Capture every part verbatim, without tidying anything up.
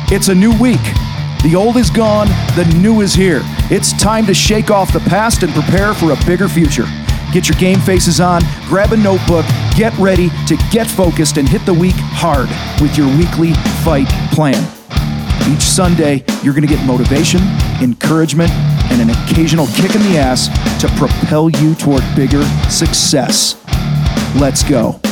It's a new week. The old is gone, the new is here. It's time to shake off the past and prepare for a bigger future. Get your game faces on, grab a notebook, get ready to get focused and hit the week hard with your weekly fight plan. Each Sunday, you're going to get motivation, encouragement, and an occasional kick in the ass to propel you toward bigger success. Let's go.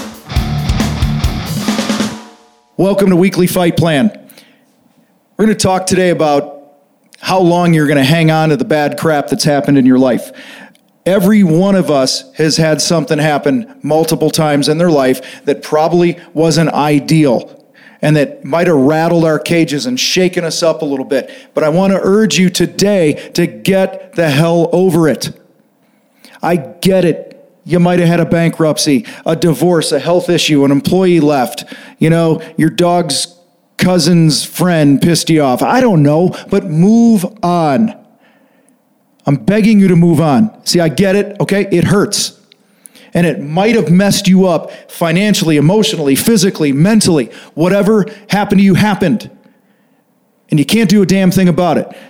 Welcome to Weekly Fight Plan. We're going to talk today about how long you're going to hang on to the bad crap that's happened in your life. Every one of us has had something happen multiple times in their life that probably wasn't ideal and that might have rattled our cages and shaken us up a little bit. But I want to urge you today to get the hell over it. I get it. You might have had a bankruptcy, a divorce, a health issue, an employee left. You know, your dog's cousin's friend pissed you off. I don't know, but move on. I'm begging you to move on. See, I get it, okay? It hurts. And it might have messed you up financially, emotionally, physically, mentally. Whatever happened to you happened. And you can't do a damn thing about it.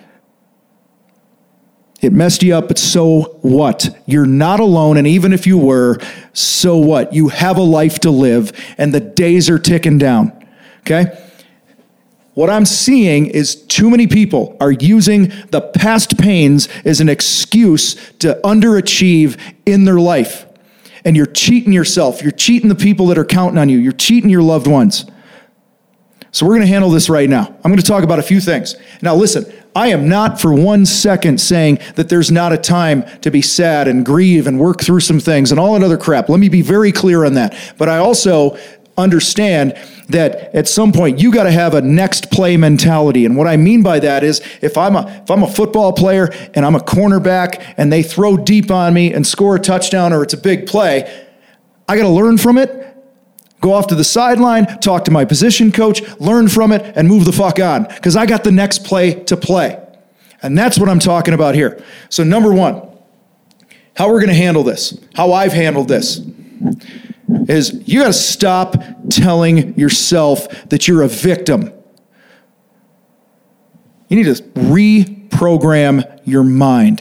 It messed you up, but so what? You're not alone, and even if you were, so what? You have a life to live, and the days are ticking down, okay? What I'm seeing is too many people are using the past pains as an excuse to underachieve in their life. And you're cheating yourself. You're cheating the people that are counting on you. You're cheating your loved ones. So we're going to handle this right now. I'm going to talk about a few things. Now listen, I am not for one second saying that there's not a time to be sad and grieve and work through some things and all that other crap. Let me be very clear on that. But I also understand that at some point you got to have a next play mentality. And what I mean by that is if I'm a if I'm a football player and I'm a cornerback and they throw deep on me and score a touchdown or it's a big play, I got to learn from it, go off to the sideline, talk to my position coach, learn from it, and move the fuck on because I got the next play to play. And that's what I'm talking about here. So number one, how we're going to handle this, how I've handled this, is you got to stop telling yourself that you're a victim. You need to reprogram your mind.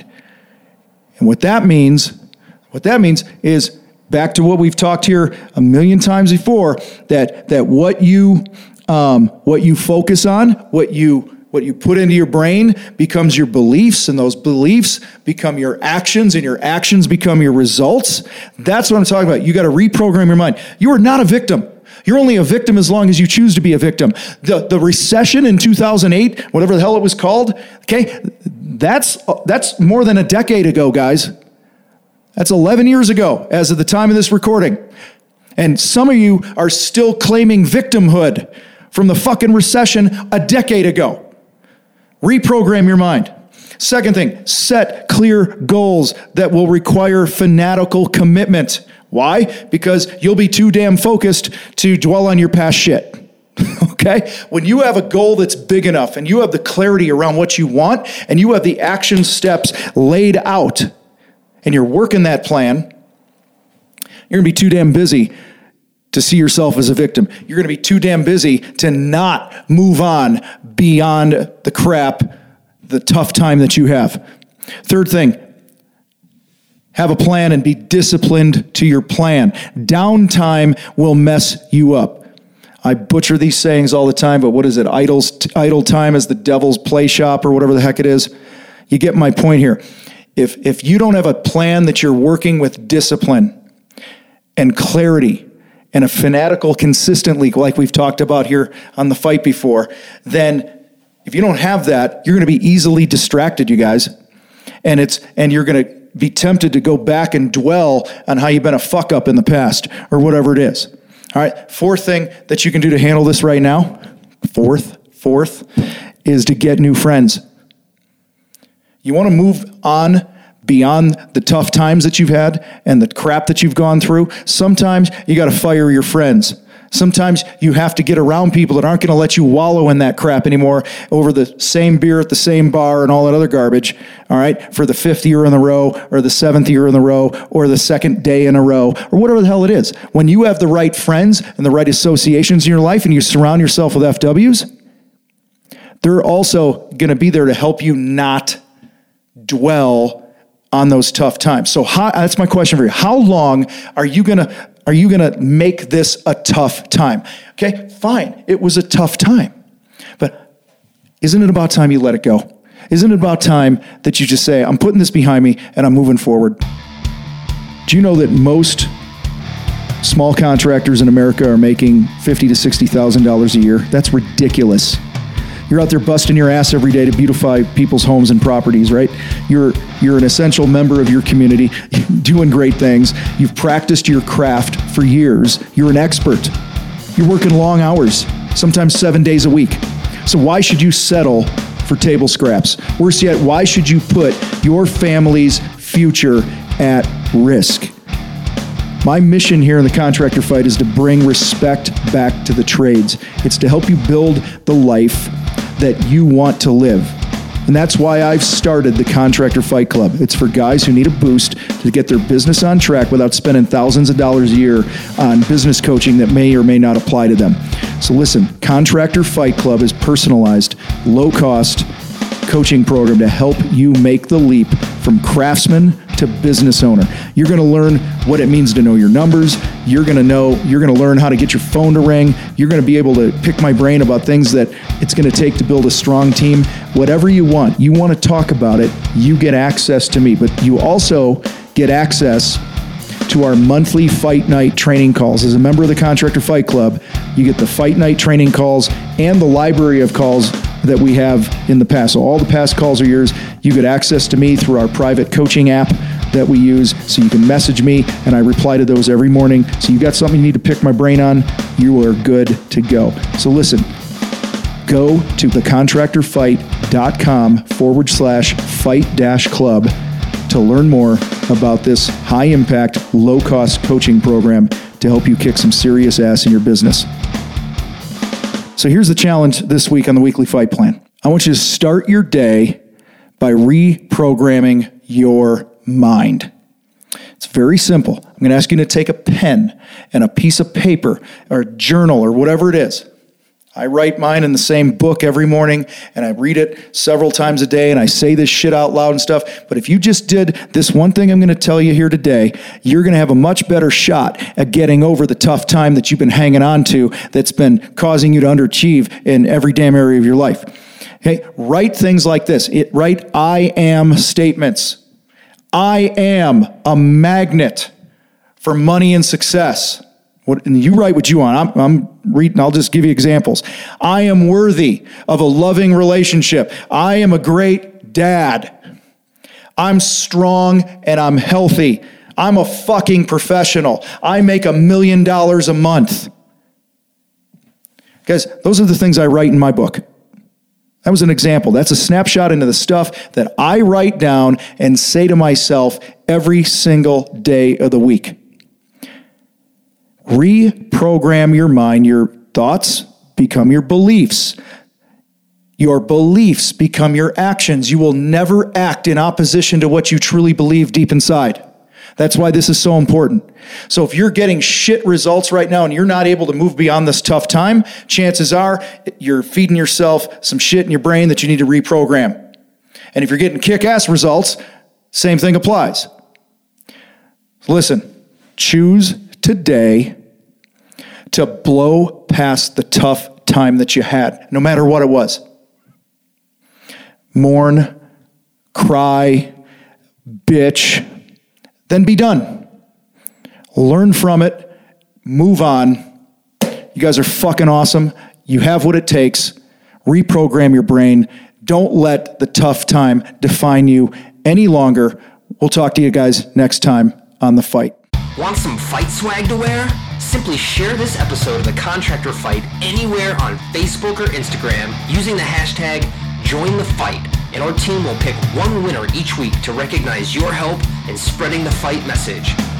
And what that means, what that means is back to what we've talked here a million times before, that that what you um, what you focus on, what you What you put into your brain becomes your beliefs, and those beliefs become your actions, and your actions become your results. That's what I'm talking about. You got to reprogram your mind. You are not a victim. You're only a victim as long as you choose to be a victim. The, the recession in two thousand eight, whatever the hell it was called, okay, that's, that's more than a decade ago, guys. That's eleven years ago as of the time of this recording. And some of you are still claiming victimhood from the fucking recession a decade ago. Reprogram your mind. Second thing, set clear goals that will require fanatical commitment. Why? Because you'll be too damn focused to dwell on your past shit. Okay? When you have a goal that's big enough and you have the clarity around what you want and you have the action steps laid out and you're working that plan, you're going to be too damn busy to see yourself as a victim. You're going to be too damn busy to not move on beyond the crap, the tough time that you have. Third thing, have a plan and be disciplined to your plan. Downtime will mess you up. I butcher these sayings all the time, but what is it? Idle's, idle time is the devil's play shop or whatever the heck it is. You get my point here. If, if you don't have a plan that you're working with discipline and clarity and a fanatical consistently, like we've talked about here on the fight before, then if you don't have that, you're going to be easily distracted, you guys. And it's and you're going to be tempted to go back and dwell on how you've been a fuck up in the past or whatever it is. All right. Fourth thing that you can do to handle this right now, fourth, fourth, is to get new friends. You want to move on beyond the tough times that you've had and the crap that you've gone through. Sometimes you got to fire your friends. Sometimes you have to get around people that aren't going to let you wallow in that crap anymore over the same beer at the same bar and all that other garbage, all right, for the fifth year in a row or the seventh year in a row or the second day in a row or whatever the hell it is. When you have the right friends and the right associations in your life and you surround yourself with F Ws, They're also going to be there to help you not dwell on those tough times. So how, that's my question for you. How long are you going to are you going to make this a tough time? Okay, fine. It was a tough time. But isn't it about time you let it go? Isn't it about time that you just say, I'm putting this behind me and I'm moving forward? Do you know that most small contractors in America are making fifty thousand to sixty thousand dollars a year? That's ridiculous. You're out there busting your ass every day to beautify people's homes and properties, right? You're you're an essential member of your community, doing great things. You've practiced your craft for years. You're an expert. You're working long hours, sometimes seven days a week. So why should you settle for table scraps? Worse yet, why should you put your family's future at risk? My mission here in the Contractor Fight is to bring respect back to the trades. It's to help you build the life that you want to live. And that's why I've started the Contractor Fight Club. It's for guys who need a boost to get their business on track without spending thousands of dollars a year on business coaching that may or may not apply to them. So listen, Contractor Fight Club is personalized, low-cost coaching program to help you make the leap from craftsman to business owner. You're going to learn what it means to know your numbers. You're going to know, you're going to learn how to get your phone to ring. You're going to be able to pick my brain about things that it's going to take to build a strong team. Whatever you want, you want to talk about it, you get access to me. But you also get access to our monthly Fight Night training calls. As a member of the Contractor Fight Club, you get the Fight Night training calls and the library of calls that we have in the past. So all the past calls are yours. You get access to me through our private coaching app that we use, so you can message me and I reply to those every morning. So you got something you need to pick my brain on, you are good to go. So listen, go to thecontractorfight.com forward slash fight dash club to learn more about this high impact, low cost coaching program to help you kick some serious ass in your business. So here's the challenge this week on the Weekly Fight Plan. I want you to start your day by reprogramming your mind. It's very simple. I'm going to ask you to take a pen and a piece of paper or a journal or whatever it is. I write mine in the same book every morning, and I read it several times a day, and I say this shit out loud and stuff. But if you just did this one thing I'm going to tell you here today, you're going to have a much better shot at getting over the tough time that you've been hanging on to that's been causing you to underachieve in every damn area of your life. Okay, write things like this. It, write I am statements. I am a magnet for money and success. What, and you write what you want. I'm, I'm reading. I'll just give you examples. I am worthy of a loving relationship. I am a great dad. I'm strong and I'm healthy. I'm a fucking professional. I make a million dollars a month. Guys, those are the things I write in my book. That was an example. That's a snapshot into the stuff that I write down and say to myself every single day of the week. Reprogram your mind. Your thoughts become your beliefs. Your beliefs become your actions. You will never act in opposition to what you truly believe deep inside. That's why this is so important. So if you're getting shit results right now and you're not able to move beyond this tough time, chances are you're feeding yourself some shit in your brain that you need to reprogram. And if you're getting kick-ass results, same thing applies. Listen, choose today to blow past the tough time that you had, no matter what it was. Mourn, cry, bitch, then be done. Learn from it, move on. You guys are fucking awesome. You have what it takes. Reprogram your brain. Don't let the tough time define you any longer. We'll talk to you guys next time on The Fight. Want some fight swag to wear? Simply share this episode of The Contractor Fight anywhere on Facebook or Instagram using the hashtag JoinTheFight, and our team will pick one winner each week to recognize your help in spreading the fight message.